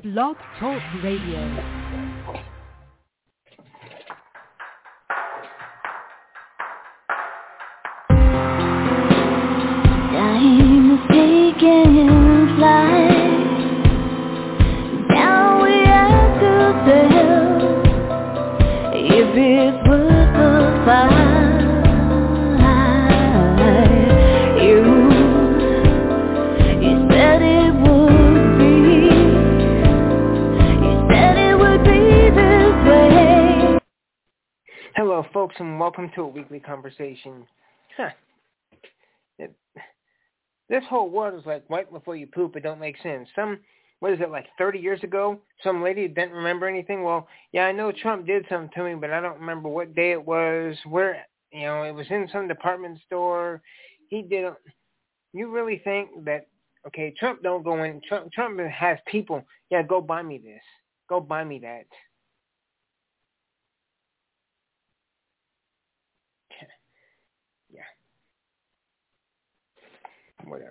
Blog Talk Radio. Time is taking flight. Now we have to tell if it's worth the fight. You said it would be. You said it would be this way. Hello, folks, and welcome to a weekly conversation. This whole world is like right before you poop. It don't make sense. What is it, like 30 years ago? Some lady didn't remember anything. Well, yeah, I know Trump did something to me, but I don't remember what day it was, where, it was in some department store. He did. You really think that, okay, Trump don't go in. Trump has people, yeah, go buy me this. Go buy me that. Yeah. Whatever.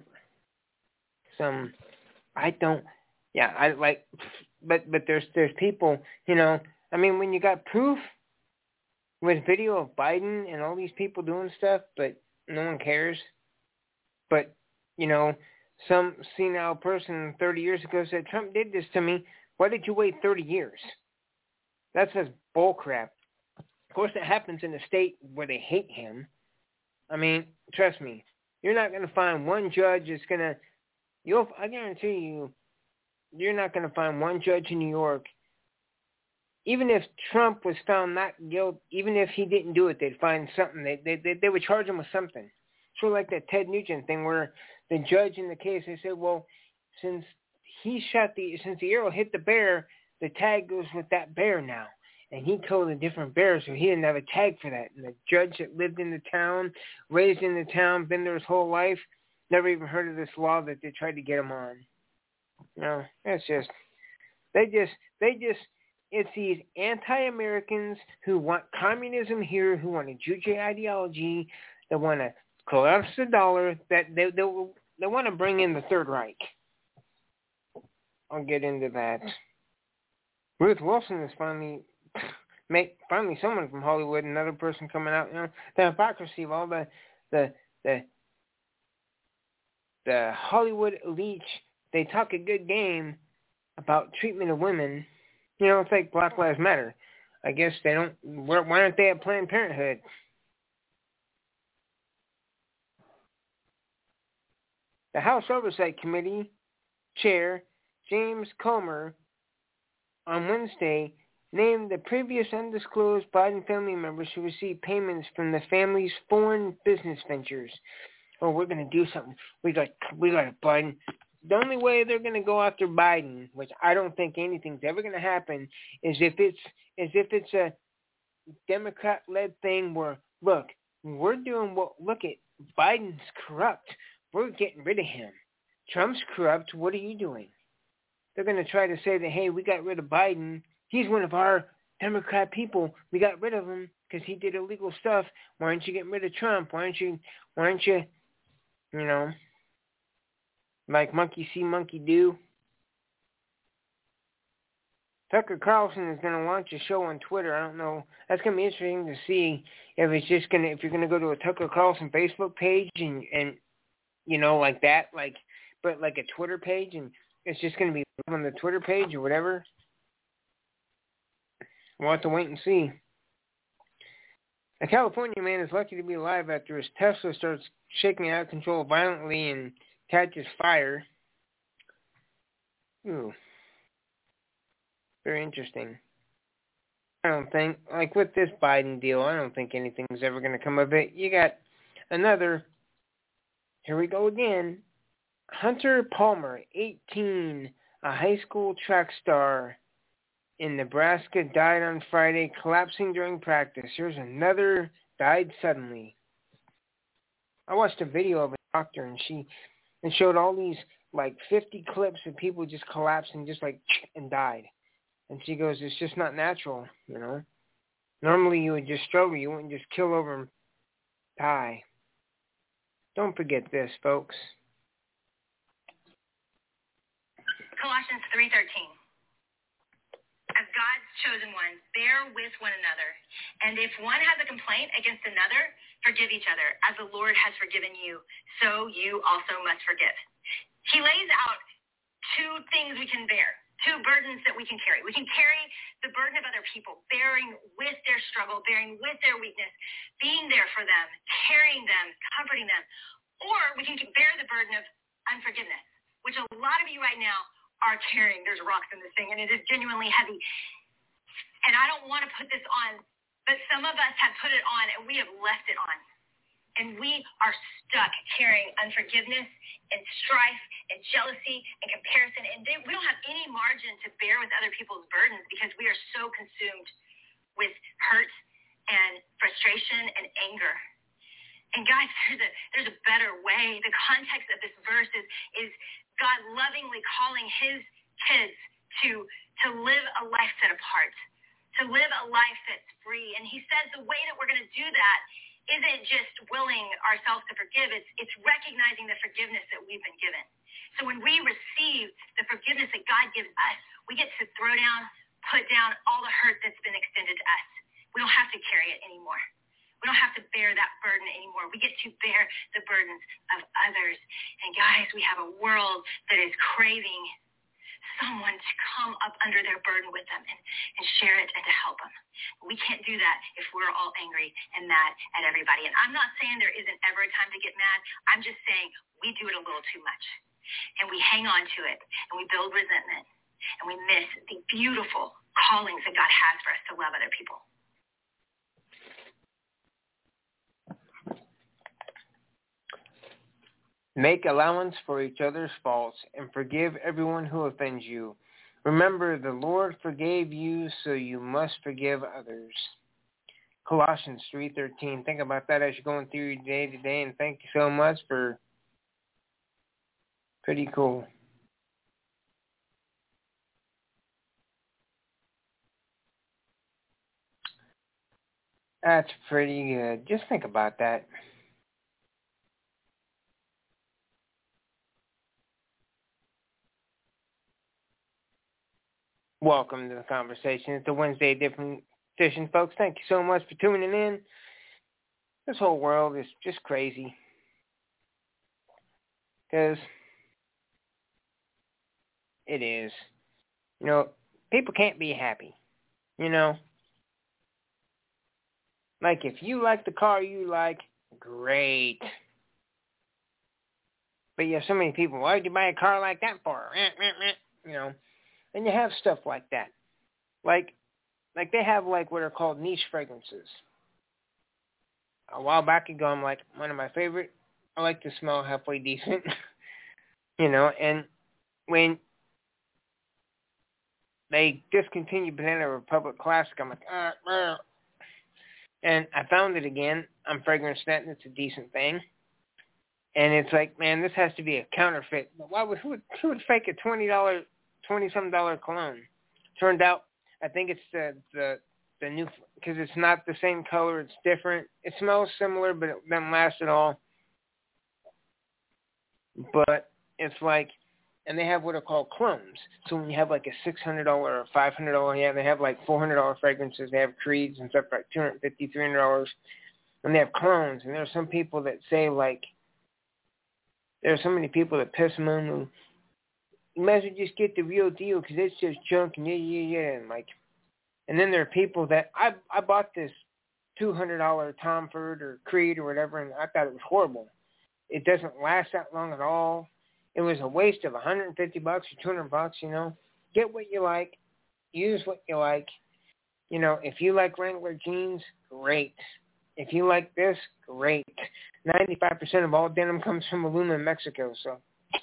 But there's people, I mean, when you got proof with video of Biden and all these people doing stuff, but no one cares. But, some senile person 30 years ago said, Trump did this to me. Why did you wait 30 years? That's just bullcrap. Of course, it happens in a state where they hate him. I mean, trust me. You're not going to find one judge that's going to, I guarantee you, you're not going to find one judge in New York, even if Trump was found not guilty, even if he didn't do it, they'd find something. They would charge him with something. Sort of like that Ted Nugent thing where the judge in the case, they said, well, since the arrow hit the bear, the tag goes with that bear now. And he killed a different bear, so he didn't have a tag for that. And the judge that lived in the town, raised in the town, been there his whole life, never even heard of this law that they tried to get him on. It's these anti-Americans who want communism here, who want a Juche ideology, that want to collapse the dollar, that they want to bring in the Third Reich. I'll get into that. Ruth Wilson is finally someone from Hollywood, another person coming out. The hypocrisy of all the Hollywood elite. They talk a good game about treatment of women. It's like Black Lives Matter. I guess they don't. Why aren't they at Planned Parenthood? The House Oversight Committee Chair James Comer on Wednesday named the previous undisclosed Biden family members who received payments from the family's foreign business ventures. Oh, we're going to do something. We got Biden. The only way they're going to go after Biden, which I don't think anything's ever going to happen, is if it's a Democrat-led thing where, look at Biden's corrupt. We're getting rid of him. Trump's corrupt. What are you doing? They're going to try to say that, hey, we got rid of Biden. He's one of our Democrat people. We got rid of him because he did illegal stuff. Why aren't you getting rid of Trump? Why aren't you, like monkey see, monkey do? Tucker Carlson is going to launch a show on Twitter. I don't know. That's going to be interesting to see if you're going to go to a Tucker Carlson Facebook page and like that, but like a Twitter page, and it's just going to be on the Twitter page or whatever. We'll have to wait and see. A California man is lucky to be alive after his Tesla starts shaking out of control violently and catches fire. Ooh. Very interesting. I don't think, like with this Biden deal, I don't think anything's ever going to come of it. You got another, here we go again, Hunter Palmer, 18, a high school track star in Nebraska, died on Friday, collapsing during practice. Here's another, died suddenly. I watched a video of a doctor, and it showed all these, 50 clips of people just collapsing, and died. And she goes, it's just not natural, Normally you would just struggle. You wouldn't just kill over and die. Don't forget this, folks. Colossians 3:13. God's chosen ones, bear with one another. And if one has a complaint against another, forgive each other. As the Lord has forgiven you, so you also must forgive. He lays out two things we can bear, two burdens that we can carry. We can carry the burden of other people, bearing with their struggle, bearing with their weakness, being there for them, carrying them, comforting them. Or we can bear the burden of unforgiveness, which a lot of you right now are carrying. There's rocks in this thing, and it is genuinely heavy. And I don't want to put this on, but some of us have put it on, and we have left it on. And we are stuck carrying unforgiveness and strife and jealousy and comparison. And we don't have any margin to bear with other people's burdens because we are so consumed with hurt and frustration and anger. And guys, there's a better way. The context of this verse is God lovingly calling his kids to live a life set apart, to live a life that's free. And he says the way that we're going to do that isn't just willing ourselves to forgive. It's recognizing the forgiveness that we've been given. So when we receive the forgiveness that God gives us, we get to throw down, put down all the hurt that's been extended to us. We don't have to carry it anymore. We don't have to bear that burden anymore. We get to bear the burdens of others. And guys, we have a world that is craving someone to come up under their burden with them and share it and to help them. We can't do that if we're all angry and mad at everybody. And I'm not saying there isn't ever a time to get mad. I'm just saying we do it a little too much. And we hang on to it, and we build resentment, and we miss the beautiful callings that God has for us to love other people. Make allowance for each other's faults and forgive everyone who offends you. Remember, the Lord forgave you, so you must forgive others. Colossians 3:13. Think about that as you're going through your day to day, and thank you so much for pretty cool. That's pretty good. Just think about that. Welcome to the conversation. It's a Wednesday edition, folks. Thank you so much for tuning in. This whole world is just crazy. Because it is. You know, people can't be happy. You know? Like, if you like the car you like, great. But you have so many people, why would you buy a car like that for? You know? And you have stuff like that. Like they have like what are called niche fragrances. A while back ago, I'm like, one of my favorite, I like to smell halfway decent. You know, and when they discontinued Banana Republic Classic, I'm like, and I found it again. I'm fragranced that, and it's a decent thing. And it's like, man, this has to be a counterfeit. Why would who would fake a $20-some cologne? Turned out, I think it's the new, because it's not the same color, it's different. It smells similar, but it doesn't last at all. But it's like, and they have what are called clones. So when you have like a $600 or $500, yeah, they have like $400 fragrances. They have creeds and stuff like $250, $300, and they have clones. And there are some people that say like, there are so many people that piss them on. You might as well just get the real deal because it's just junk and yeah. And like, and then there are people that I bought this $200 Tom Ford or Creed or whatever, and I thought it was horrible. It doesn't last that long at all. It was a waste of $150 or $200. You know, get what you like, use what you like. You know, if you like Wrangler jeans, great. If you like this, great. 95% of all denim comes from Aluma, Mexico. So,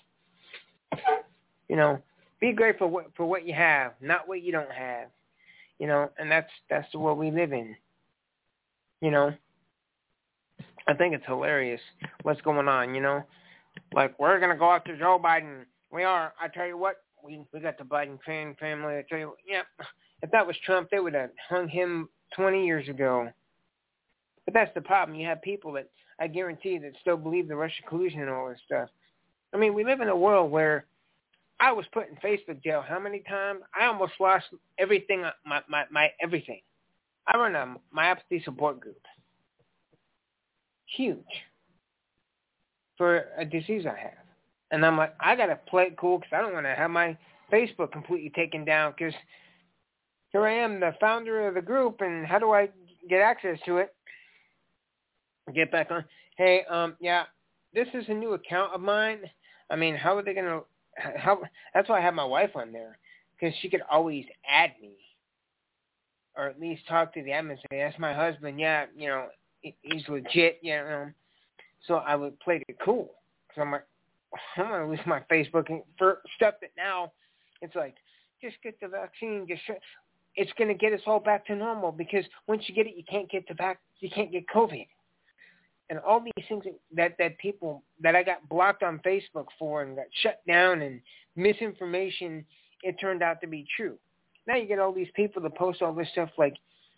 you know, be grateful for what you have, not what you don't have. You know, and that's the world we live in. You know, I think it's hilarious what's going on. You know, like we're gonna go after Joe Biden. We are. I tell you what, we got the Biden family. I tell you, yeah. If that was Trump, they would have hung him 20 years ago. But that's the problem. You have people that I guarantee that still believe the Russian collusion and all this stuff. I mean, we live in a world where I was put in Facebook jail how many times? I almost lost everything, my everything. I run a myopathy support group. Huge. For a disease I have. And I'm like, I got to play it cool because I don't want to have my Facebook completely taken down because here I am, the founder of the group, and how do I get access to it? Get back on. Hey, yeah, this is a new account of mine. I mean, how are they going to, that's why I have my wife on there, because she could always add me, or at least talk to the admin and say, that's my husband, yeah, you know, he's legit, you know. So I would play it cool, because I'm like, I'm going to lose my Facebook, and for stuff that now, it's like, just get the vaccine, it's going to get us all back to normal, because once you get it, you can't get you can't get COVID. And all these things that people that I got blocked on Facebook for and got shut down and misinformation, it turned out to be true. Now you get all these people that post all this stuff like,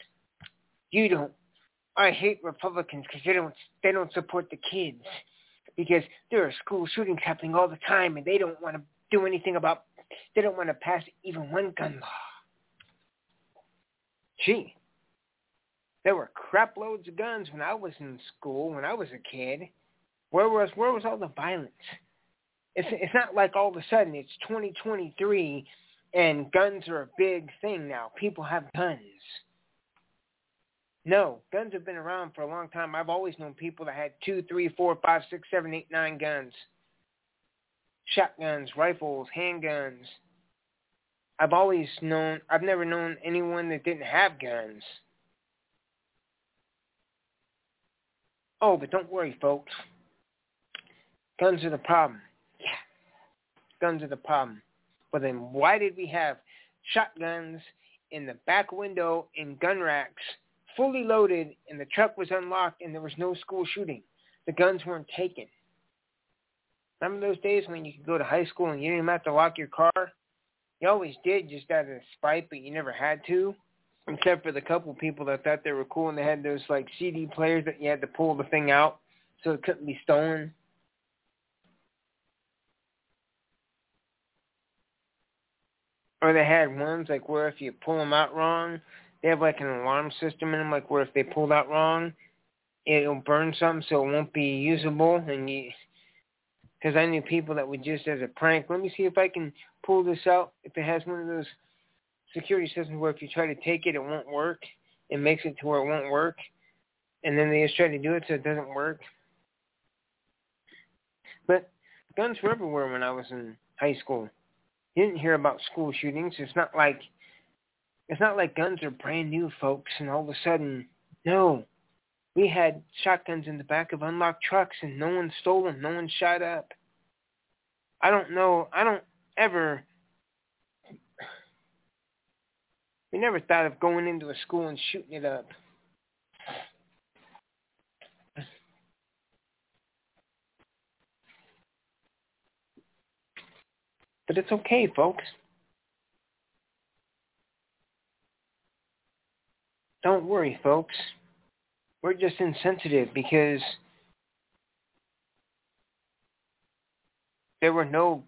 I hate Republicans because they don't support the kids because there are school shootings happening all the time and they don't want to do anything they don't want to pass even one gun law. Gee. There were crap loads of guns when I was in school, when I was a kid. Where was all the violence? It's not like all of a sudden it's 2023 and guns are a big thing now. People have guns. No, guns have been around for a long time. I've always known people that had 2, 3, 4, 5, 6, 7, 8, 9 guns. Shotguns, rifles, handguns. I've never known anyone that didn't have guns. Oh, but don't worry, folks. Guns are the problem. Yeah, guns are the problem. But then why did we have shotguns in the back window in gun racks, fully loaded, and the truck was unlocked and there was no school shooting? The guns weren't taken. Remember those days when you could go to high school and you didn't even have to lock your car? You always did just out of spite, but you never had to. Except for the couple people that thought they were cool and they had those like CD players that you had to pull the thing out so it couldn't be stolen. Or they had ones like where if you pull them out wrong, they have like an alarm system in them, like where if they pulled out wrong, it'll burn something so it won't be usable. And because I knew people that would just as a prank, let me see if I can pull this out. If it has one of those security systems where if you try to take it, it won't work. It makes it to where it won't work. And then they just try to do it so it doesn't work. But guns were everywhere when I was in high school. You didn't hear about school shootings. It's not like guns are brand new, folks, and all of a sudden, no. We had shotguns in the back of unlocked trucks and no one stole them. No one shot up. I don't ever... We never thought of going into a school and shooting it up. But it's okay, folks. Don't worry, folks. We're just insensitive because there were no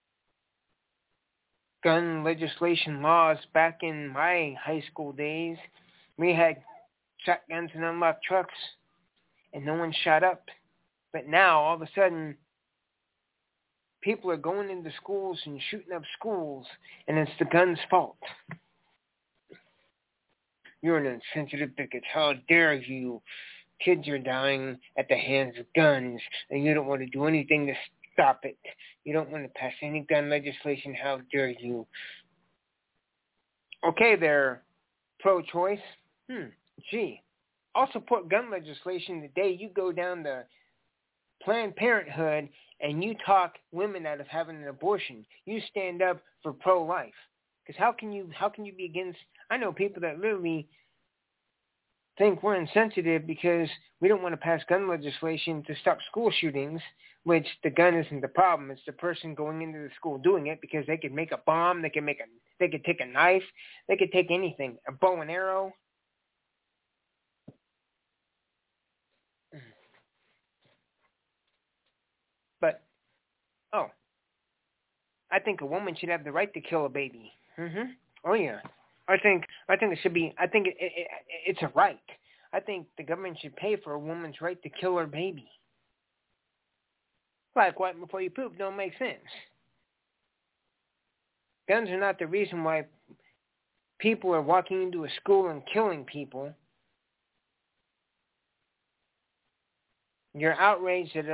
gun legislation laws back in my high school days. We had shotguns and unlocked trucks, and no one shot up. But now, all of a sudden, people are going into schools and shooting up schools, and it's the gun's fault. You're an insensitive bigot. How dare you? Kids are dying at the hands of guns, and you don't want to do anything to stop it. You don't want to pass any gun legislation. How dare you? Okay there, pro-choice. Gee. I'll support gun legislation the day you go down to Planned Parenthood and you talk women out of having an abortion. You stand up for pro-life. Because how can you be against... I know people that literally think we're insensitive because we don't want to pass gun legislation to stop school shootings, which the gun isn't the problem. It's the person going into the school doing it because they could make a bomb, they could take a knife, they could take anything, a bow and arrow. But, I think a woman should have the right to kill a baby. Oh yeah. I think it should be. I think it's a right. I think the government should pay for a woman's right to kill her baby. Like what before you poop don't make sense. Guns are not the reason why people are walking into a school and killing people. You're outraged that I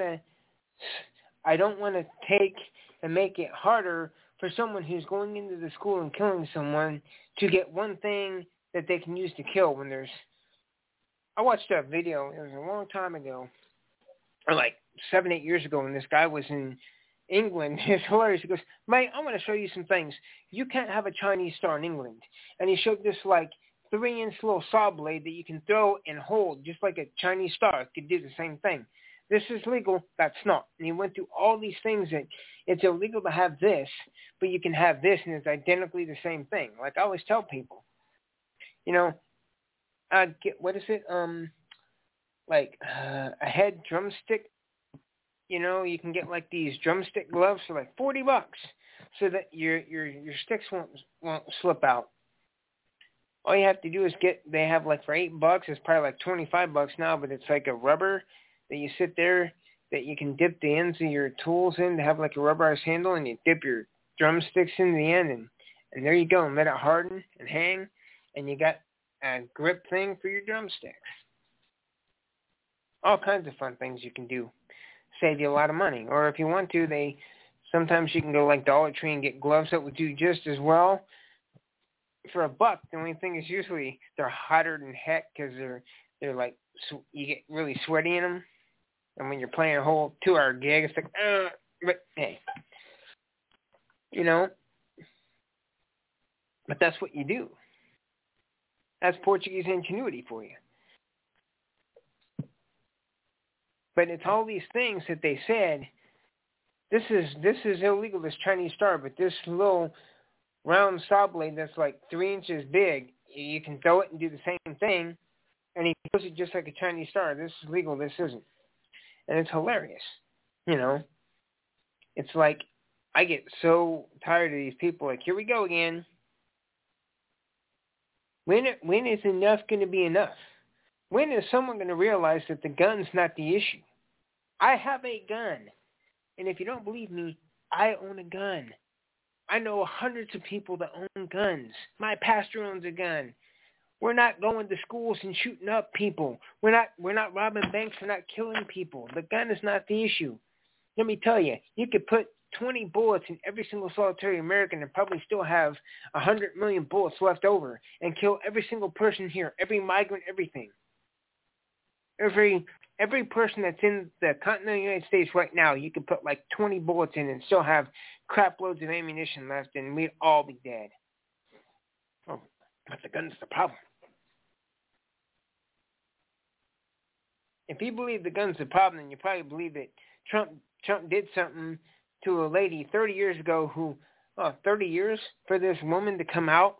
don't want to take and make it harder for someone who's going into the school and killing someone to get one thing that they can use to kill when there's... I watched a video, it was a long time ago, or like 7-8 years ago when this guy was in England. It's hilarious. He goes, mate, I want to show you some things. You can't have a Chinese star in England. And he showed this like 3-inch little saw blade that you can throw and hold just like a Chinese star. It could do the same thing. This is legal. That's not. And he went through all these things that it's illegal to have this, but you can have this, and it's identically the same thing. Like I always tell people, you know, what is it? Like a head drumstick. You know, you can get like these drumstick gloves for like $40, so that your sticks won't slip out. All you have to do is they have like for $8, it's probably like $25 now, but it's like a rubber that you sit there that you can dip the ends of your tools in to have like a rubberized handle, and you dip your drumsticks in the end, and there you go, and let it harden and hang, and you got a grip thing for your drumsticks. All kinds of fun things you can do. Save you a lot of money. Or if you want to, sometimes you can go like Dollar Tree and get gloves that would do just as well for $1. The only thing is usually they're hotter than heck because they're like, you get really sweaty in them. And when you're playing a whole 2-hour gig, it's like, but hey, you know, but that's what you do. That's Portuguese ingenuity for you. But it's all these things that they said, this is illegal, this Chinese star, but this little round saw blade that's like 3 inches big, you can throw it and do the same thing, and he throws it just like a Chinese star. This is legal, this isn't. And it's hilarious. You know, it's like, I get so tired of these people, like, here we go again. When is enough going to be enough? When is someone going to realize that the gun's not the issue? I have a gun. And if you don't believe me, I own a gun. I know hundreds of people that own guns. My pastor owns a gun. We're not going to schools and shooting up people. We're not robbing banks. We're not killing people. The gun is not the issue. Let me tell you, you could put 20 bullets in every single solitary American and probably still have 100 million bullets left over and kill every single person here, every migrant, everything. Every person that's in the continental United States right now, you could put like 20 bullets in and still have crap loads of ammunition left, and we'd all be dead. Oh, but the gun's the problem. If you believe the gun's the problem, then you probably believe that Trump did something to a lady 30 years ago who, 30 years for this woman to come out.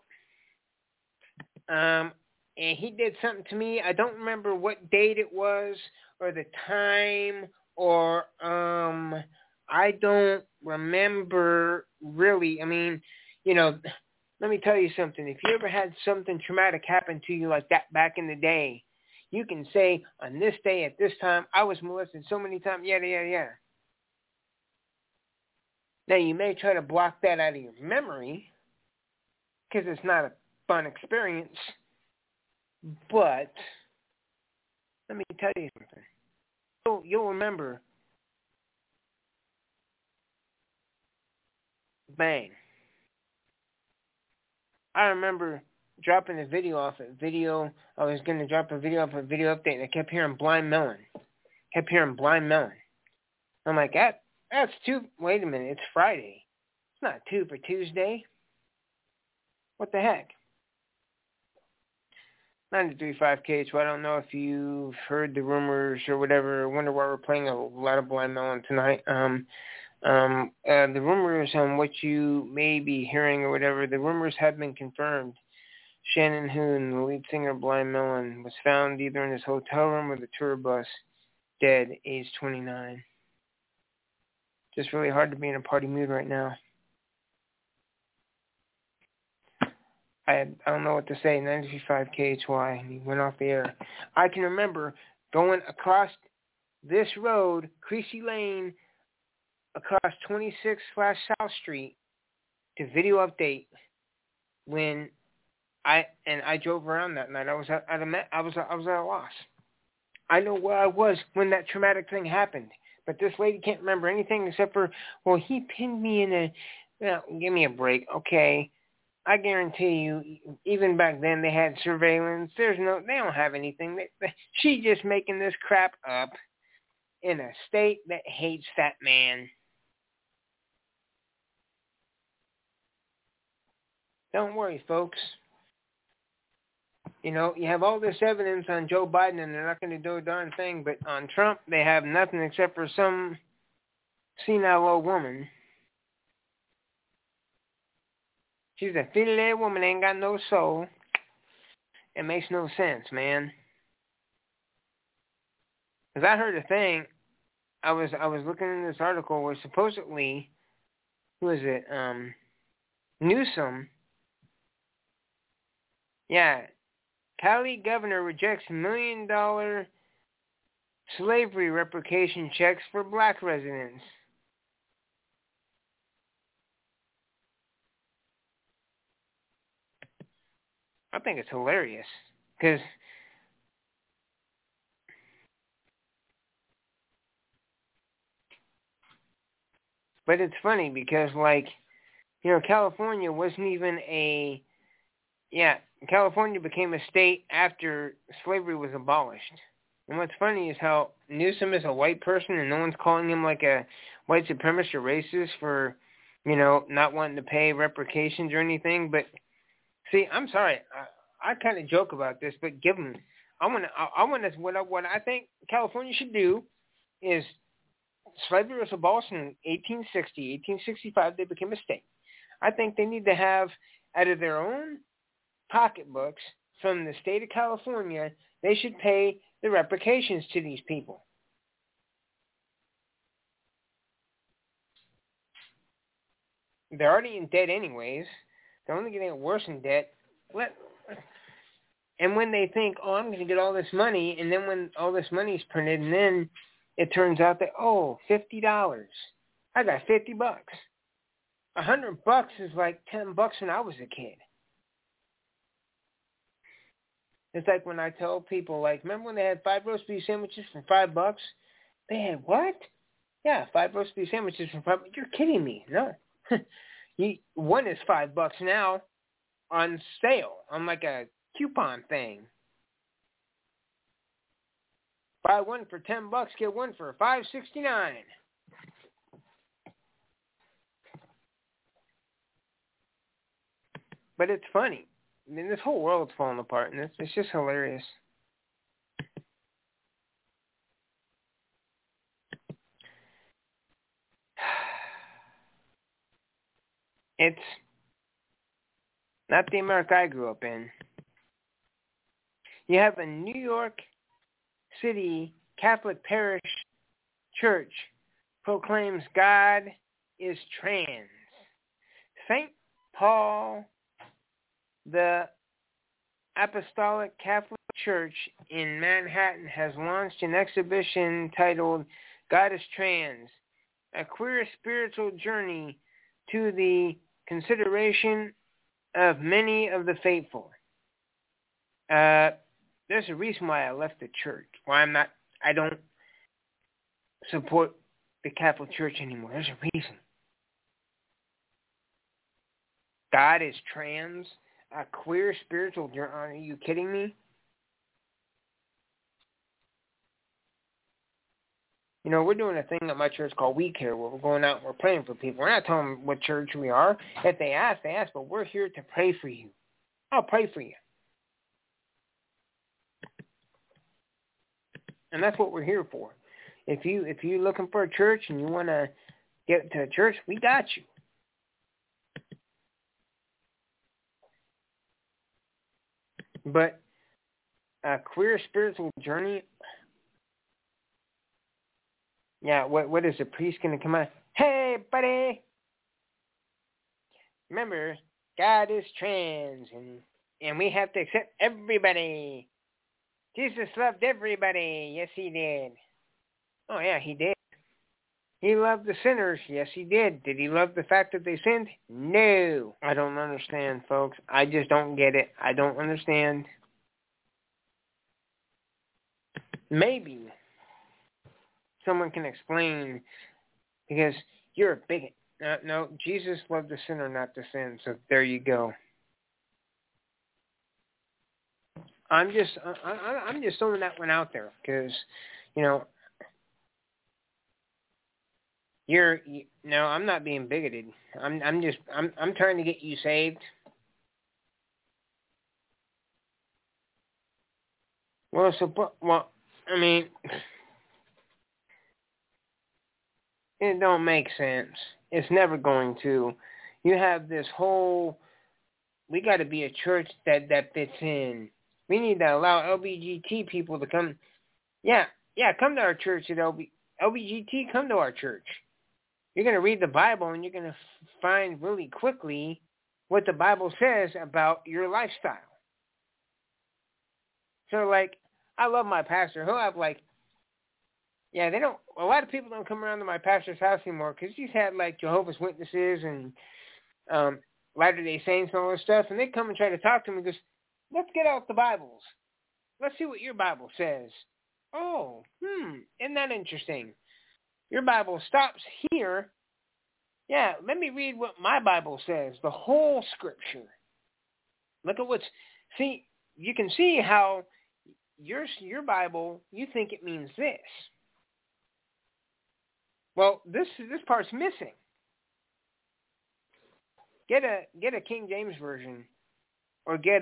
And he did something to me. I don't remember what date it was or the time, or I don't remember really. I mean, you know, let me tell you something. If you ever had something traumatic happen to you like that back in the day, you can say, on this day at this time, I was molested so many times, yada. Now, you may try to block that out of your memory because it's not a fun experience. But let me tell you something. You'll remember, bang. I remember dropping a video off a video. I was going to drop a video off a video update, and I kept hearing Blind Melon. I'm like, that's too. Wait a minute, it's Friday. It's not 2 for Tuesday. What the heck? 93.5 KH. I don't know if you've heard the rumors or whatever. I wonder why we're playing a lot of Blind Melon tonight. The rumors on what you may be hearing or whatever, the rumors have been confirmed. Shannon Hoon, the lead singer of Blind Melon, was found either in his hotel room or the tour bus, dead, age 29. Just really hard to be in a party mood right now. I don't know what to say, 95 KHY, and he went off the air. I can remember going across this road, Creasy Lane, across 26/South Street to Video Update when I drove around that night. I was at a loss. I know where I was when that traumatic thing happened, but this lady can't remember anything except for, well, he pinned me in a. Well, give me a break, okay? I guarantee you, even back then they had surveillance. They don't have anything. She's just making this crap up in a state that hates that man. Don't worry, folks. You know, you have all this evidence on Joe Biden and they're not going to do a darn thing, but on Trump they have nothing except for some senile old woman. She's a fiddly woman, ain't got no soul. It makes no sense, man. Because I heard a thing, I was looking in this article where supposedly, who is it, Newsom, Cali governor rejects $1 million slavery reparation checks for black residents. I think it's hilarious because but it's funny because, like, you know, California wasn't even California became a state after slavery was abolished. And what's funny is how Newsom is a white person and no one's calling him like a white supremacist or racist for, you know, not wanting to pay reparations or anything. But see, I'm sorry, I kind of joke about this, but give them. What I think California should do is slavery was abolished in 1860, 1865. They became a state. I think they need to have out of their own pocketbooks from the state of California. They should pay the reparations to these people. They're already in debt anyways. They're only getting worse in debt. And when they think, oh, I'm going to get all this money, and then when all this money is printed, and then it turns out that, oh, $50. I got $50. $100 is like $10 when I was a kid. It's like when I tell people, like, remember when they had 5 roast beef sandwiches for $5? They had what? Yeah, 5 roast beef sandwiches for $5. You're kidding me. No. One is $5 now on sale, on like a coupon thing. Buy one for $10, get one for $5.69. But it's funny. I mean, this whole world's falling apart, and it's just hilarious. It's not the America I grew up in. You have a New York City Catholic parish church proclaims God is trans. St. Paul, the Apostolic Catholic Church in Manhattan, has launched an exhibition titled God is Trans, a queer spiritual journey to the consideration of many of the faithful. There's a reason why I left the church. Why I don't support the Catholic Church anymore. There's a reason. God is trans, a queer spiritual journey. Are you kidding me? You know, we're doing a thing at my church called We Care, where we're going out and we're praying for people. We're not telling them what church we are. If they ask, but we're here to pray for you. I'll pray for you. And that's what we're here for. If you're looking for a church and you want to get to a church, we got you. But a queer spiritual journey, yeah, what is a priest going to come out? Hey, buddy! Remember, God is trans, and we have to accept everybody. Jesus loved everybody. Yes, he did. Oh, yeah, he did. He loved the sinners. Yes, he did. Did he love the fact that they sinned? No. I don't understand, folks. I just don't get it. I don't understand. Maybe someone can explain, because you're a bigot. No, Jesus loved the sinner, not the sin. So there you go. I'm just throwing that one out there because, no, I'm not being bigoted. I'm trying to get you saved. Well, I mean, it don't make sense. It's never going to. You have this whole, we got to be a church that fits in. We need to allow LBGT people to come. Yeah, come to our church at LBGT, come to our church. You're going to read the Bible and you're going to find really quickly what the Bible says about your lifestyle. So, I love my pastor. He'll have, a lot of people don't come around to my pastor's house anymore because he's had, Jehovah's Witnesses and Latter-day Saints and all this stuff, and they come and try to talk to him and goes, let's get out the Bibles. Let's see what your Bible says. Oh, isn't that interesting? Your Bible stops here. Yeah, let me read what my Bible says, the whole Scripture. Look at you can see how your Bible, you think it means this. Well, this part's missing. Get a King James version, or get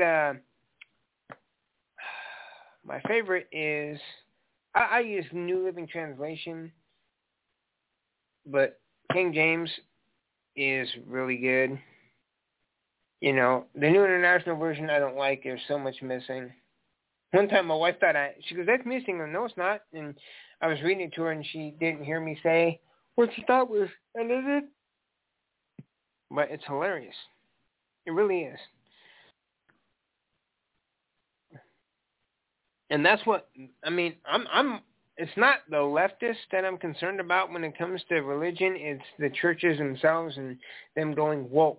my favorite is, I use New Living Translation, but King James is really good. The New International Version I don't like. There's so much missing. One time my wife thought she goes, that's missing. And no, it's not. And I was reading it to her and she didn't hear me say what she thought was edited. But it's hilarious. It really is. And that's what, it's not the leftists that I'm concerned about when it comes to religion. It's the churches themselves and them going woke.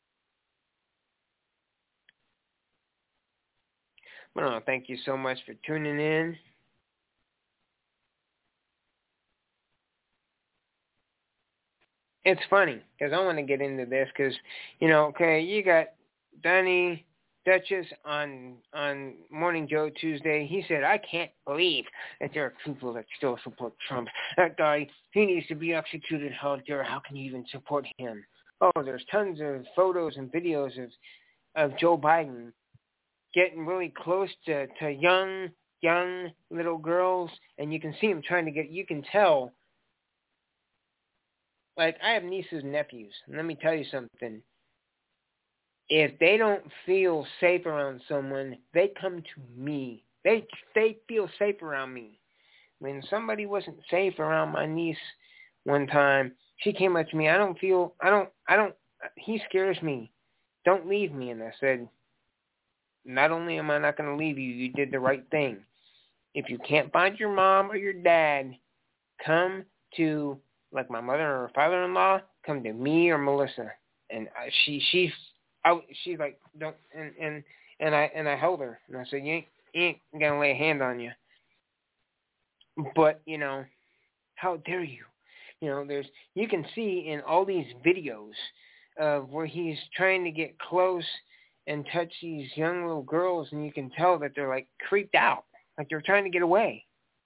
Well, thank you so much for tuning in. It's funny because I want to get into this because, you got Donnie Duchess on Morning Joe Tuesday. He said, I can't believe that there are people that still support Trump. That guy, he needs to be executed. How can you even support him? Oh, there's tons of photos and videos of Joe Biden getting really close to young little girls, and you can see him you can tell. I have nieces and nephews, and let me tell you something. If they don't feel safe around someone, they come to me. They feel safe around me. When somebody wasn't safe around my niece one time, she came up to me. He scares me. Don't leave me. And I said, not only am I not going to leave you, you did the right thing. If you can't find your mom or your dad, come to, my mother or father-in-law, come to me or Melissa. And she's like, don't, and I held her. And I said, you ain't going to lay a hand on you. But, how dare you? You can see in all these videos of where he's trying to get close and touch these young little girls, and you can tell that they're creeped out, they're trying to get away.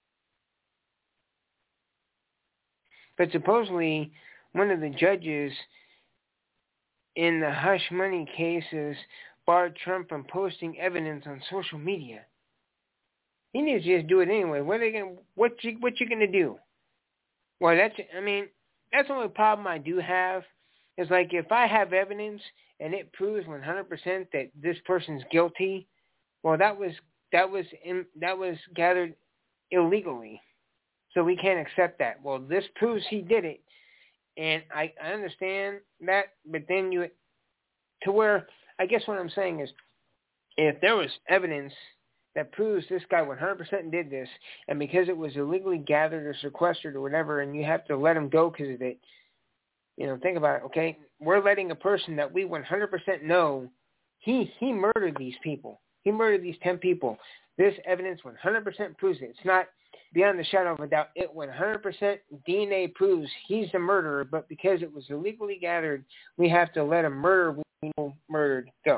But supposedly, one of the judges in the hush money cases barred Trump from posting evidence on social media. He needs to just do it anyway. What you gonna do? Well, that's the only problem I do have. Is if I have evidence and it proves 100% that this person's guilty, well, that was gathered illegally, so we can't accept that. Well, this proves he did it, and I understand that, but then to where, I guess what I'm saying is, if there was evidence that proves this guy 100% did this, and because it was illegally gathered or sequestered or whatever, and you have to let him go because of it, think about it, okay? We're letting a person that we 100% know, he murdered these people. He murdered these 10 people. This evidence 100% proves it. It's not beyond the shadow of a doubt. It 100% DNA proves he's the murderer, but because it was illegally gathered, we have to let a murderer we know murdered go.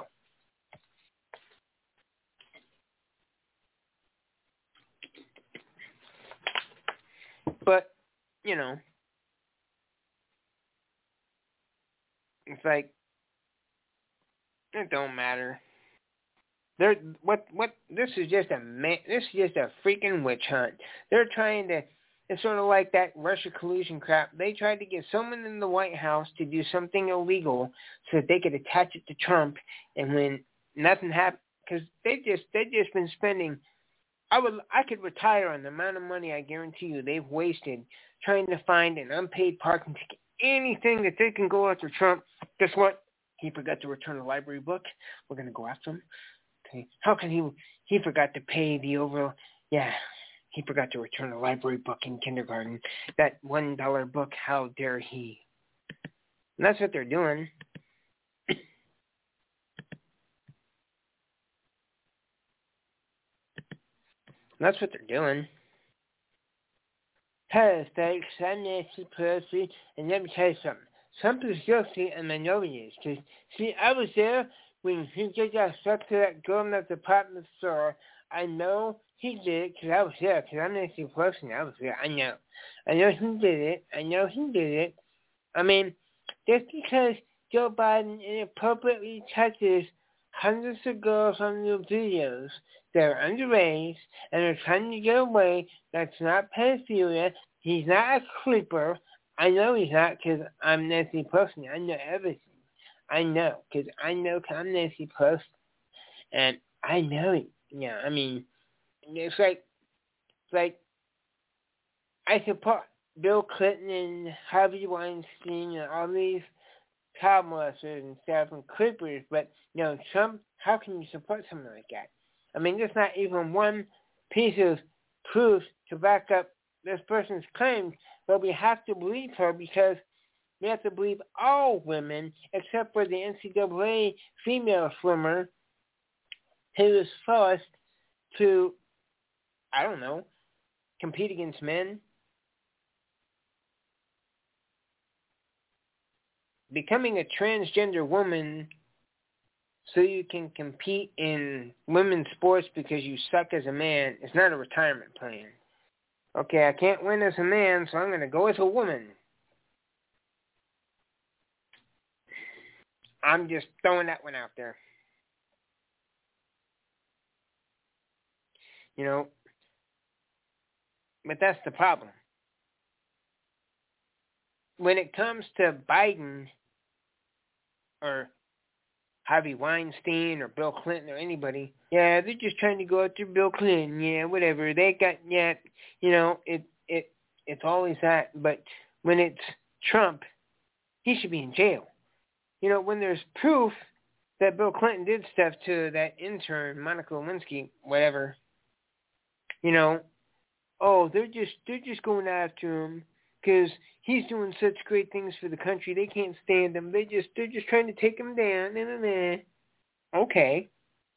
But, it's like, it don't matter. This is just a freaking witch hunt. They're trying to, it's sort of like that Russia collusion crap. They tried to get someone in the White House to do something illegal so that they could attach it to Trump, and when nothing happened, because they've just been spending, I could retire on the amount of money I guarantee you they've wasted trying to find an unpaid parking ticket, anything that they can go after Trump. Guess what? He forgot to return a library book. We're going to go after him. Okay. How can he forgot to pay the overall, he forgot to return a library book in kindergarten. That $1 book, how dare he? And that's what they're doing. That's what they're doing. Hello, folks. I'm Nancy Pelosi, and let me tell you something. Trump is guilty and minorities. Because, see, I was there when he just got stuck to that girl in the department store. I know he did it because I was there, because I'm Nancy Pelosi and I was there. I know he did it. I mean, just because Joe Biden inappropriately touches hundreds of girls on the videos that are underage and are trying to get away, that's not pedophilia. He's not a creeper. I know he's not, because I'm Nancy Pelosi. I know everything. I know, because I'm Nancy Pelosi. And I know it. Yeah, I mean, it's like I support Bill Clinton and Harvey Weinstein and all these child molesters and stuff and creepers, but, Trump, how can you support something like that? I mean, there's not even one piece of proof to back up this person's claims, but we have to believe her because we have to believe all women except for the NCAA female swimmer who was forced to, compete against men. Becoming a transgender woman so you can compete in women's sports because you suck as a man is not a retirement plan. Okay, I can't win as a man, so I'm going to go as a woman. I'm just throwing that one out there. But that's the problem. When it comes to Biden or Harvey Weinstein or Bill Clinton or anybody, they're just trying to go after Bill Clinton, whatever. They got, it's always that. But when it's Trump, he should be in jail. When there's proof that Bill Clinton did stuff to that intern, Monica Lewinsky, whatever, they're just going after him because he's doing such great things for the country. They can't stand him. They're just trying to take him down. Okay.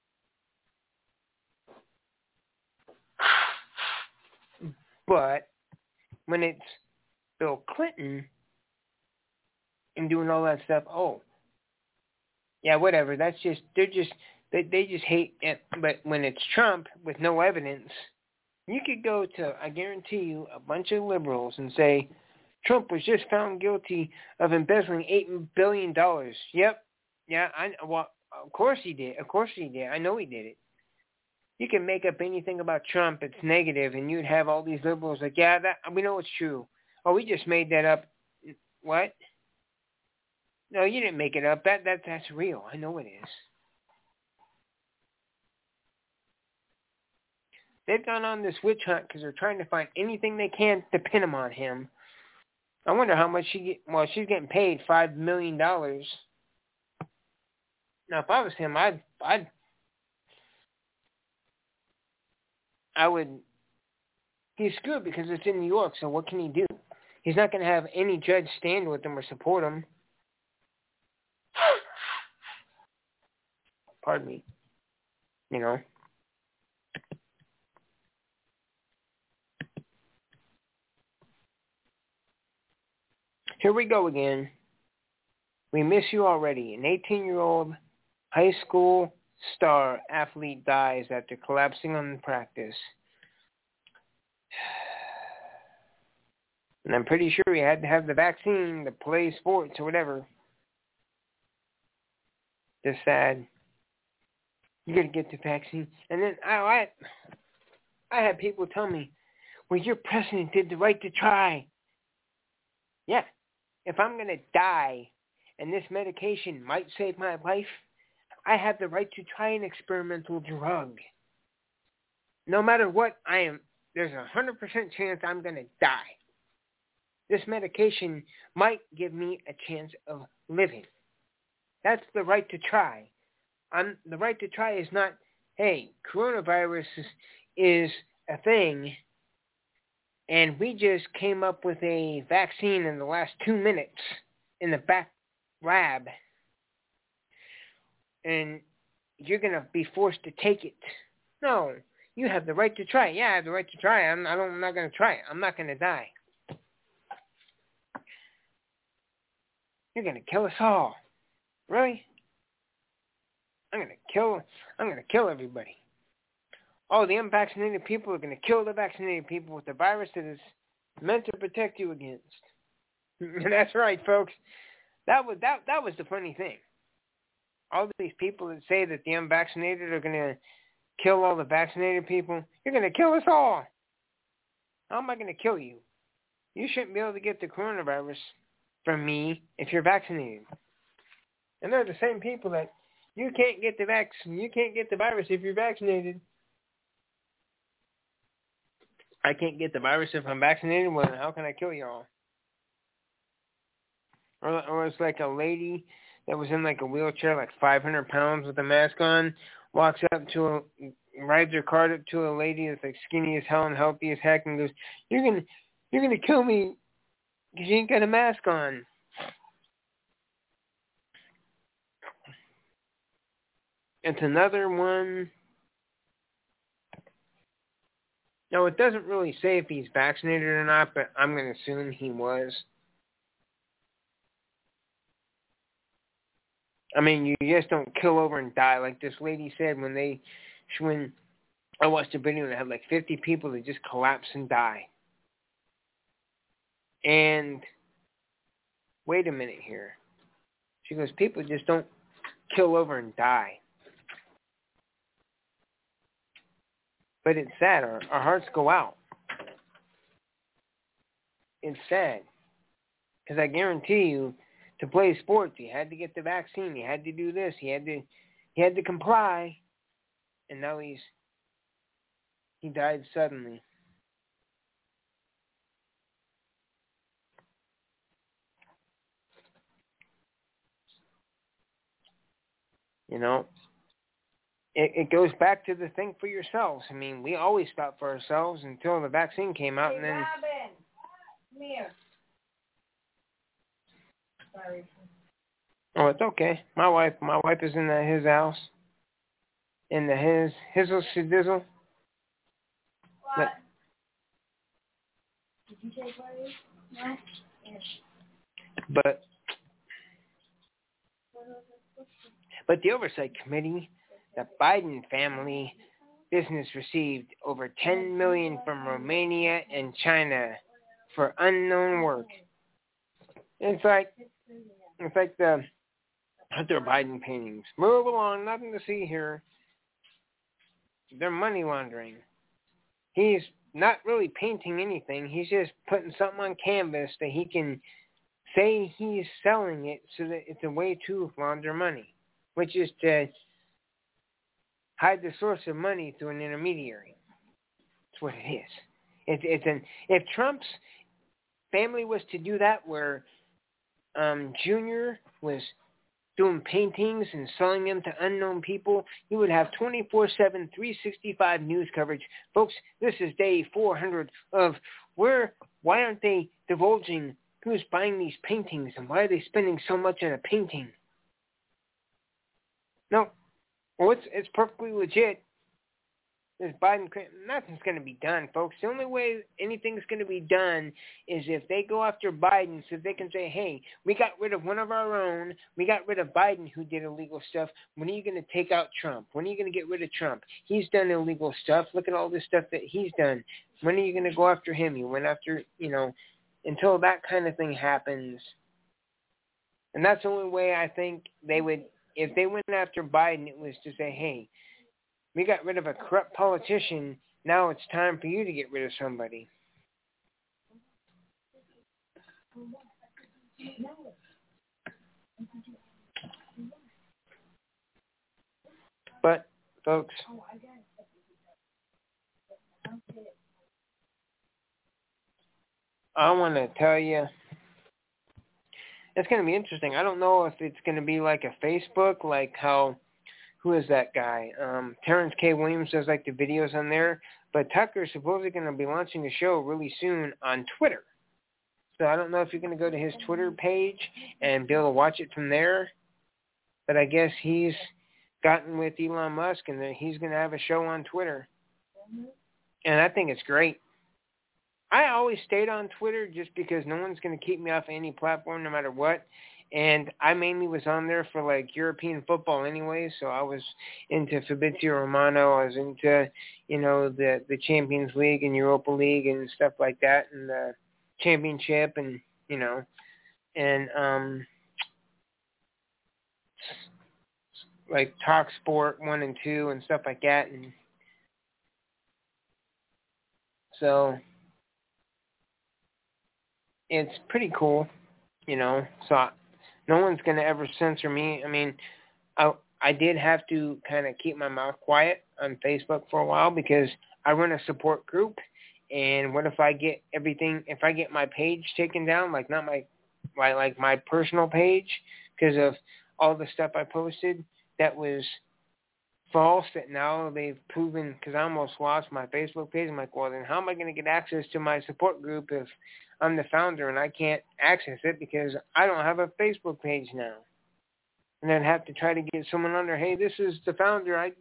But when it's Bill Clinton and doing all that stuff, whatever. That's just they just hate it. But when it's Trump with no evidence, you could go to, I guarantee you, a bunch of liberals and say, Trump was just found guilty of embezzling $8 billion. Yep. Yeah, of course he did. I know he did it. You can make up anything about Trump that's negative, and you'd have all these liberals like, we know it's true. Oh, we just made that up. What? No, you didn't make it up. That's real. I know it is. They've gone on this witch hunt because they're trying to find anything they can to pin him on him. I wonder how much she's getting paid, $5 million. Now, if I was him, I would. He's screwed because it's in New York. So what can he do? He's not going to have any judge stand with him or support him. Pardon me. You know. Here we go again. We miss you already. An 18-year-old high school star athlete dies after collapsing on practice. And I'm pretty sure he had to have the vaccine to play sports or whatever. Just sad. You got to get the vaccine. And then I had people tell me, well, your president did the right to try. Yeah. If I'm going to die and this medication might save my life, I have the right to try an experimental drug. No matter what, there's a 100% chance I'm going to die. This medication might give me a chance of living. That's the right to try. The right to try is not, hey, coronavirus is a thing, and we just came up with a vaccine in the last 2 minutes in the back lab, and you're going to be forced to take it. No, you have the right to try it. Yeah, I have the right to try it. I'm not going to try it. I'm not going to die. You're going to kill us all. Really? I'm going to kill everybody. Oh, the unvaccinated people are going to kill the vaccinated people with the virus that is meant to protect you against. That's right, folks. That was the funny thing. All these people that say that the unvaccinated are going to kill all the vaccinated people, you're going to kill us all. How am I going to kill you? You shouldn't be able to get the coronavirus from me if you're vaccinated. And they're the same people that you can't get the virus if you're vaccinated. I can't get the virus if I'm vaccinated. Well, how can I kill y'all? Or it's like a lady that was in like a wheelchair, like 500 pounds with a mask on, rides her cart up to a lady that's like skinny as hell and healthy as heck, and goes, "You're gonna kill me because you ain't got a mask on." It's another one. No, it doesn't really say if he's vaccinated or not, but I'm going to assume he was. I mean, you just don't kill over and die like this lady said when I watched a video and it had like 50 people that just collapse and die. And wait a minute here. She goes, people just don't kill over and die. But it's sad. Our hearts go out. It's sad. Because I guarantee you, to play sports, you had to get the vaccine. You had to do this. He had to comply. And now he died suddenly. You know, it goes back to the think for yourselves. I mean, we always thought for ourselves until the vaccine came out, and then. Robin, come here. Sorry. Oh, it's okay. My wife is in his house. In his hizzle shizzle. What? Did you take one of these? No? Yes. But the Oversight Committee, the Biden family business received over $10 million from Romania and China for unknown work. It's like the Hunter Biden paintings. Move along, nothing to see here. They're money laundering. He's not really painting anything. He's just putting something on canvas that he can say he's selling it so that it's a way to launder money, which is to hide the source of money through an intermediary. That's what it is. If Trump's family was to do that, where Junior was doing paintings and selling them to unknown people. You would have 24/7, 365 news coverage. Folks, this is day 400 of why aren't they divulging who's buying these paintings and why are they spending so much on a painting? No, well, it's perfectly legit. This Biden, nothing's going to be done, folks. The only way anything's going to be done is if they go after Biden so they can say, hey, we got rid of one of our own. We got rid of Biden who did illegal stuff. When are you going to take out Trump? When are you going to get rid of Trump? He's done illegal stuff. Look at all this stuff that he's done. When are you going to go after him? You went after, until that kind of thing happens. And that's the only way I think they would, if they went after Biden, it was to say, hey, we got rid of a corrupt politician. Now it's time for you to get rid of somebody. But, folks, I want to tell you, it's going to be interesting. I don't know if it's going to be like a Facebook, like how, who is that guy? Terrence K. Williams does like the videos on there. But Tucker's supposedly going to be launching a show really soon on Twitter. So I don't know if you're going to go to his Twitter page and be able to watch it from there. But I guess he's gotten with Elon Musk and that he's going to have a show on Twitter. And I think it's great. I always stayed on Twitter just because no one's going to keep me off any platform no matter what. And I mainly was on there for like European football anyway, so I was into Fabrizio Romano, I was into, the Champions League and Europa League and stuff like that, and the championship and, like Talk Sport 1 and 2 and stuff like that. And so it's pretty cool, so no one's going to ever censor me. I mean, I did have to kind of keep my mouth quiet on Facebook for a while because I run a support group. And what if I get my page taken down, like not my personal page, because of all the stuff I posted that was false, that now they've proven, because I almost lost my Facebook page. I'm like, well, then how am I going to get access to my support group if I'm the founder and I can't access it because I don't have a Facebook page now? And I'd have to try to get someone under, hey, this is the founder,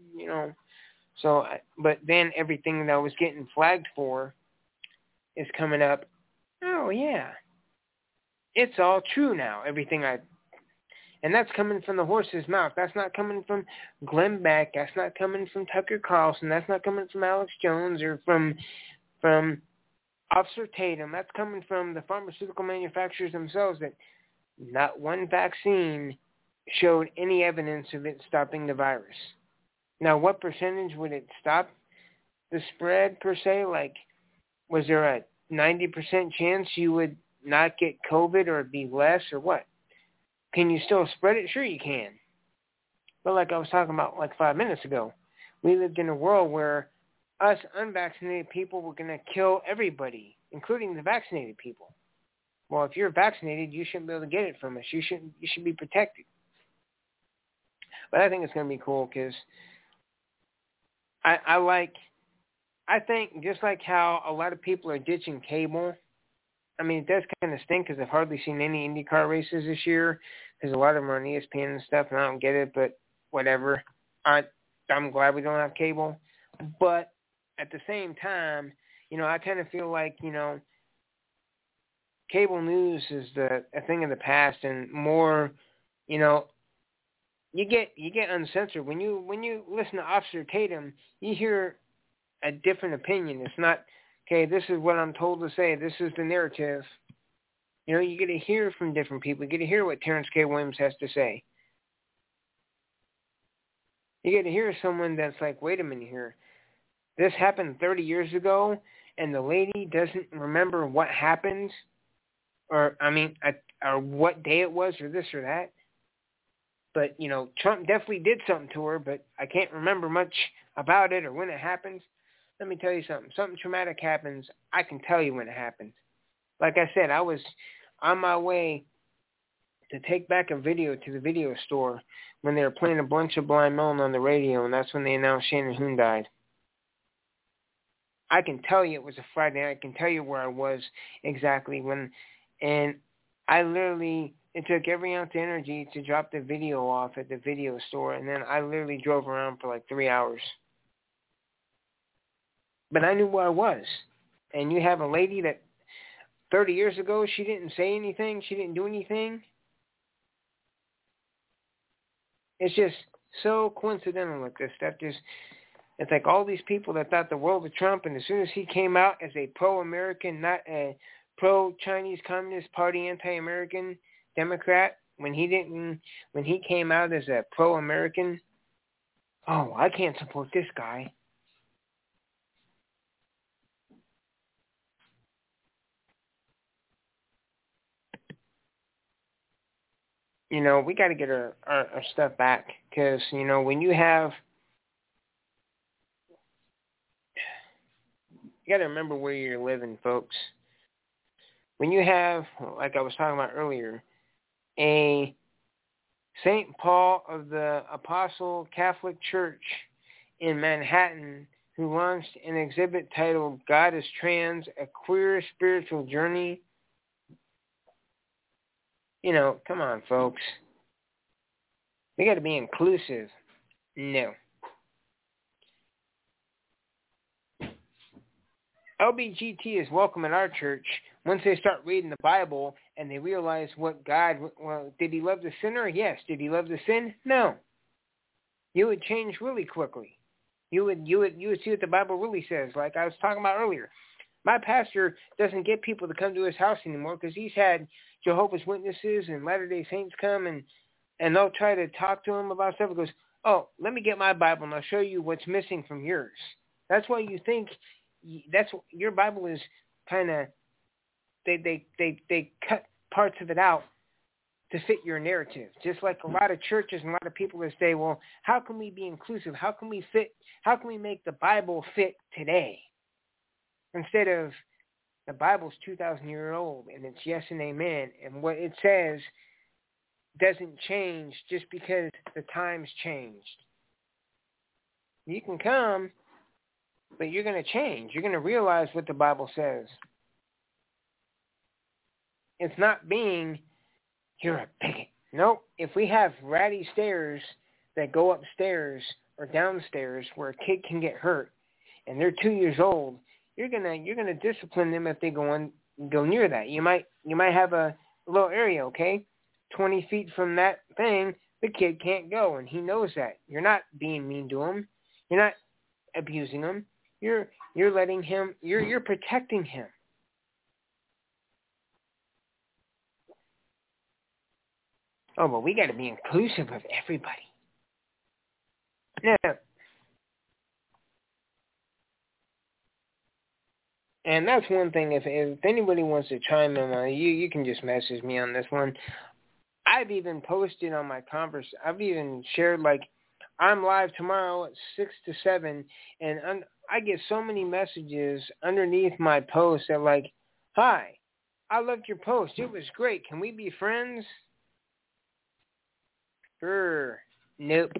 but then everything that I was getting flagged for is coming up. Oh, yeah. It's all true now, and that's coming from the horse's mouth. That's not coming from Glenn Beck. That's not coming from Tucker Carlson. That's not coming from Alex Jones or from Officer Tatum. That's coming from the pharmaceutical manufacturers themselves, that not one vaccine showed any evidence of it stopping the virus. Now, what percentage would it stop the spread per se? Like, was there a 90% chance you would not get COVID or be less or what? Can you still spread it? Sure you can. But like I was talking about like 5 minutes ago, we lived in a world where us unvaccinated people were going to kill everybody, including the vaccinated people. Well, if you're vaccinated, you shouldn't be able to get it from us. You should be protected. But I think it's going to be cool because I think just like how a lot of people are ditching cable, I mean, it does kind of stink because I've hardly seen any IndyCar races this year because a lot of them are on ESPN and stuff, and I don't get it, but whatever. I'm glad we don't have cable. But at the same time, I kind of feel like, cable news is a thing of the past, and more, you get uncensored. When you listen to Officer Tatum, you hear a different opinion. It's not, okay, this is what I'm told to say. This is the narrative. You get to hear from different people. You get to hear what Terrence K. Williams has to say. You get to hear someone that's like, wait a minute here. This happened 30 years ago, and the lady doesn't remember what happened, or what day it was, or this or that. But, Trump definitely did something to her, but I can't remember much about it or when it happens. Let me tell you something. Something traumatic happens, I can tell you when it happens. Like I said, I was on my way to take back a video to the video store when they were playing a bunch of Blind Melon on the radio, and that's when they announced Shannon Hoon died. I can tell you it was a Friday night. I can tell you where I was exactly when, and I literally, it took every ounce of energy to drop the video off at the video store, and then I literally drove around for like 3 hours. But I knew where I was. And you have a lady that 30 years ago, she didn't say anything, she didn't do anything. It's just so coincidental with this stuff. It's like all these people that thought the world of Trump, and as soon as he came out as a pro-American, not a pro-Chinese Communist Party anti-American Democrat, when he came out as a pro-American, oh, I can't support this guy. You know, we got to get our stuff back because, you know, when you have, you got to remember where you're living, folks. When you have, like I was talking about earlier, a St. Paul of the Apostle Catholic Church in Manhattan who launched an exhibit titled God is Trans, A Queer Spiritual Journey. You know, come on, folks. We got to be inclusive. No. LBGT is welcome in our church once they start reading the Bible and they realize what God, well, did he love the sinner? Yes. Did he love the sin? No. You would change really quickly. You would see what the Bible really says, like I was talking about earlier. My pastor doesn't get people to come to his house anymore because he's had Jehovah's Witnesses and Latter-day Saints come and they'll try to talk to him about stuff. He goes, oh, let me get my Bible and I'll show you what's missing from yours. That's why you think that's your Bible is kind of, they cut parts of it out to fit your narrative. Just like a lot of churches and a lot of people that say, well, how can we be inclusive? How can we make the Bible fit today? Instead of the Bible's 2,000 years old and it's yes and amen, and what it says doesn't change just because the times changed. You can come, but you're going to change. You're going to realize what the Bible says. It's not being, you're a bigot. Nope. If we have ratty stairs that go upstairs or downstairs where a kid can get hurt and they're 2 years old, you're gonna discipline them if they go near that. You might have a little area, okay? 20 feet from that thing, the kid can't go, and he knows that. You're not being mean to him. You're not abusing him. You're letting him. You're protecting him. Oh, but we got to be inclusive of everybody. Now, and that's one thing, if anybody wants to chime in on it, you can just message me on this one. I've even posted on my I've even shared, like, I'm live tomorrow at 6 to 7, and I get so many messages underneath my post that, like, hi, I loved your post. It was great. Can we be friends? Sure. Nope.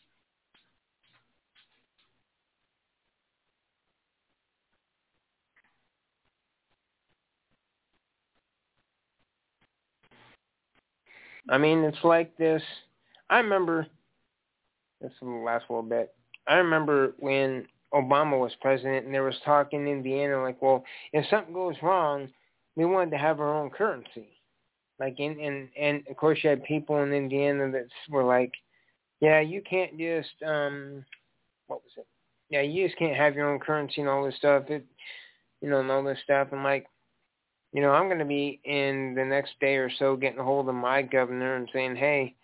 I mean, it's like this. I remember, this will last a little bit. I remember when Obama was president and there was talk in Indiana, like, well, if something goes wrong, we wanted to have our own currency. Like, and of course you had people in Indiana that were like, yeah, you can't just, what was it? Yeah, you just can't have your own currency and all this stuff. And all this stuff. And like, I'm going to be in the next day or so getting a hold of my governor and saying, hey,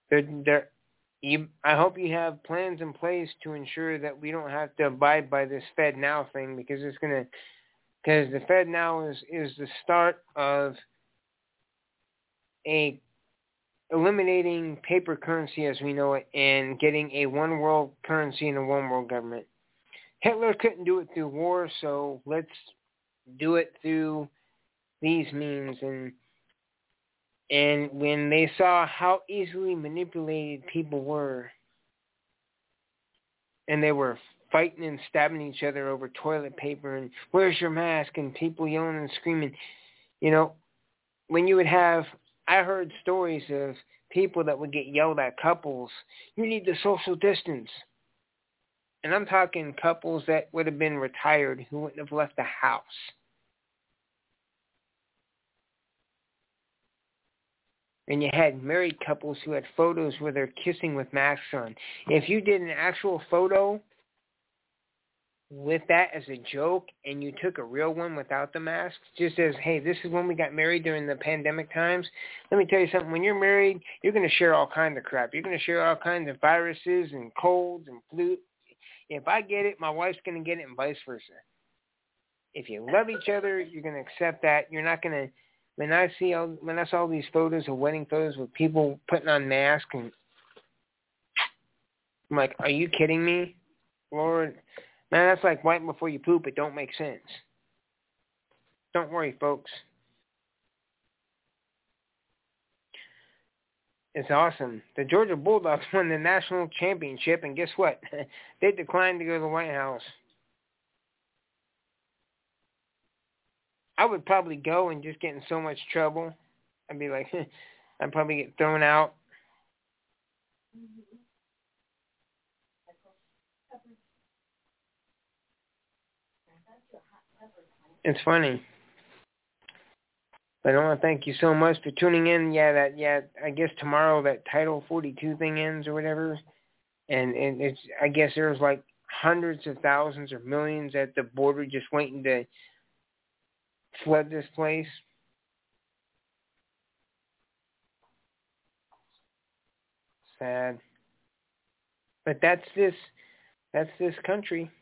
I hope you have plans in place to ensure that we don't have to abide by this Fed Now thing, because because the Fed Now is the start of eliminating paper currency as we know it and getting a one world currency and a one world government. Hitler couldn't do it through war, so let's do it through these means. And And when they saw how easily manipulated people were, and they were fighting and stabbing each other over toilet paper and where's your mask and people yelling and screaming, when you would have, I heard stories of people that would get yelled at, couples, you need to social distance. And I'm talking couples that would have been retired who wouldn't have left the house. And you had married couples who had photos where they're kissing with masks on. If you did an actual photo with that as a joke and you took a real one without the mask, just as, hey, this is when we got married during the pandemic times, let me tell you something. When you're married, you're going to share all kinds of crap. You're going to share all kinds of viruses and colds and flu. If I get it, my wife's going to get it and vice versa. If you love each other, you're going to accept that. You're not going to. When I saw these photos of wedding photos with people putting on masks, and I'm like, are you kidding me, Lord? Man, that's like right before you poop. It don't make sense. Don't worry, folks. It's awesome. The Georgia Bulldogs won the national championship, and guess what? They declined to go to the White House. I would probably go and just get in so much trouble. I'd be like, I'd probably get thrown out. It's funny. But I want to thank you so much for tuning in. I guess tomorrow that Title 42 thing ends or whatever. And it's, I guess there's like hundreds of thousands or millions at the border just waiting to flood this place. Sad. But that's this country.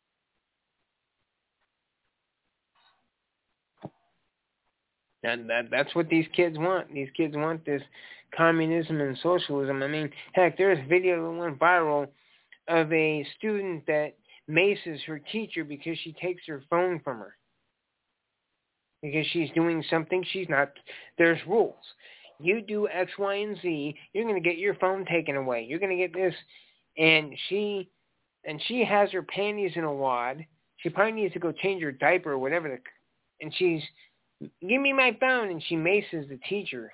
And that's what these kids want. These kids want this communism and socialism. I mean, heck, there's a video that went viral of a student that maces her teacher because she takes her phone from her. Because she's doing something she's not. There's rules. You do X, Y, and Z, you're going to get your phone taken away. You're going to get this. And she has her panties in a wad. She probably needs to go change her diaper or whatever. And she's, give me my phone. And she maces the teacher.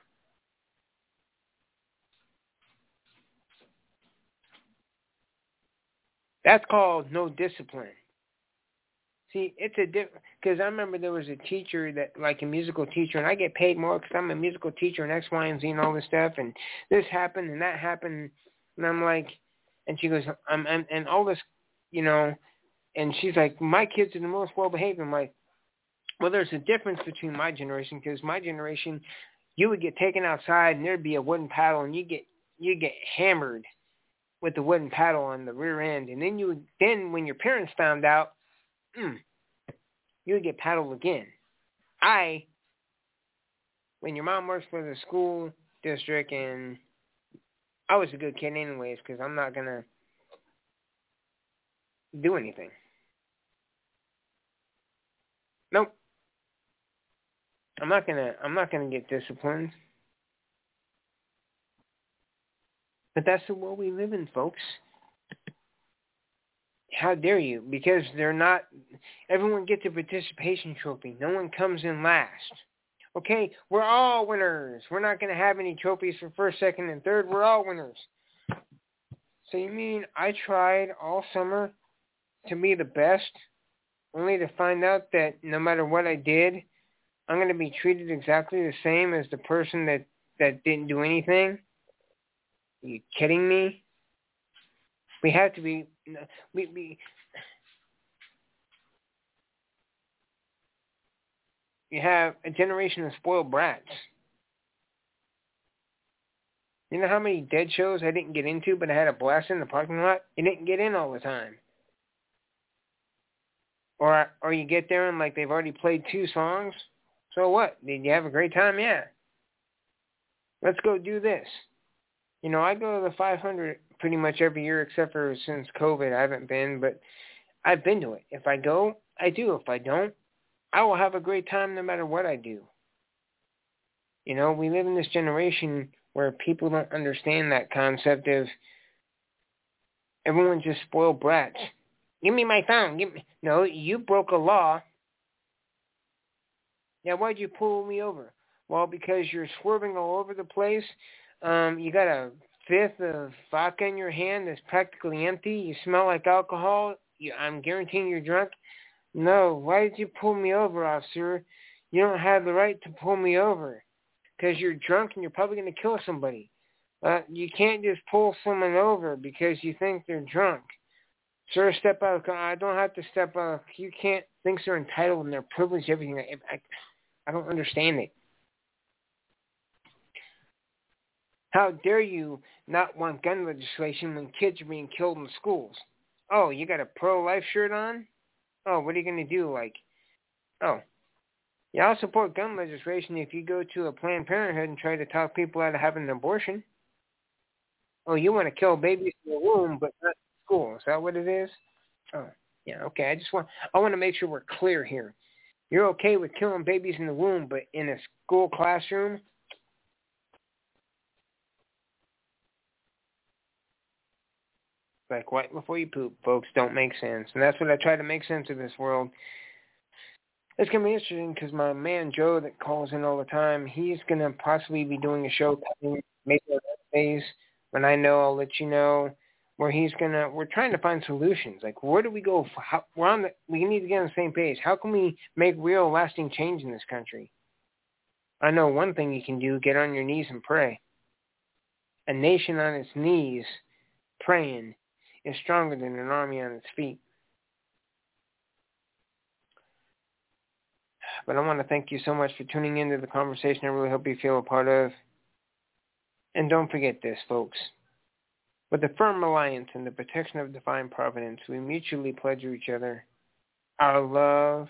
That's called no discipline. See, it's a different, because I remember there was a teacher that, like a musical teacher, and I get paid more because I'm a musical teacher and X, Y, and Z and all this stuff, and this happened and that happened, and I'm like, and she goes, and all this, and she's like, my kids are the most well-behaved. I'm like, well, there's a difference between my generation, because my generation, you would get taken outside and there'd be a wooden paddle, and you get hammered with the wooden paddle on the rear end, and then when your parents found out, you would get paddled again. When your mom works for the school district, and I was a good kid anyways, because I'm not going to do anything. Nope. I'm not gonna get disciplined. But that's the world we live in, folks. How dare you? Because everyone gets a participation trophy. No one comes in last. Okay? We're all winners. We're not going to have any trophies for first, second, and third. We're all winners. So you mean I tried all summer to be the best, only to find out that no matter what I did, I'm going to be treated exactly the same as the person that didn't do anything? Are you kidding me? We have to be... You have a generation of spoiled brats. You know how many dead shows I didn't get into, but I had a blast in the parking lot? You didn't get in all the time. Or you get there and like they've already played 2 songs. So what? Did you have a great time? Yeah. Let's go do this. I go to the 500 pretty much every year except for since COVID. I haven't been, but I've been to it. If I go, I do. If I don't, I will have a great time no matter what I do. You know, we live in this generation where people don't understand that concept of everyone's just spoiled brats. Give me my phone. No, you broke a law. Yeah, why'd you pull me over? Well, because you're swerving all over the place. You got a fifth of vodka in your hand that's practically empty. You smell like alcohol. I'm guaranteeing you're drunk. No, why did you pull me over, officer? You don't have the right to pull me over because you're drunk and you're probably going to kill somebody. You can't just pull someone over because you think they're drunk. Sir, step out. I don't have to step out. You can't think they're entitled and they're privileged, everything. I don't understand it. How dare you not want gun legislation when kids are being killed in schools? Oh, you got a pro-life shirt on? Oh, what are you going to do? Yeah, I'll support gun legislation if you go to a Planned Parenthood and try to talk people out of having an abortion. Oh, you want to kill babies in the womb, but not in school. Is that what it is? Oh, yeah, okay. I want to make sure we're clear here. You're okay with killing babies in the womb, but in a school classroom? Like right before you poop, folks, don't make sense. And that's what I try to make sense of this world. It's going to be interesting because my man Joe that calls in all the time, he's going to possibly be doing a show coming maybe on Wednesdays. When I know, I'll let you know. Where we're trying to find solutions. Like, where do we go? We need to get on the same page. How can we make real lasting change in this country? I know one thing you can do, get on your knees and pray. A nation on its knees praying is stronger than an army on its feet. But I want to thank you so much for tuning into the conversation. I really hope you feel a part of. And don't forget this, folks. With the firm alliance and the protection of divine providence, we mutually pledge to each other our love,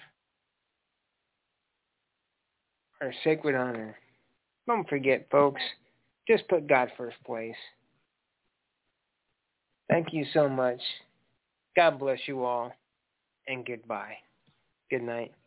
our sacred honor. Don't forget, folks, just put God first place. Thank you so much. God bless you all, and goodbye. Good night.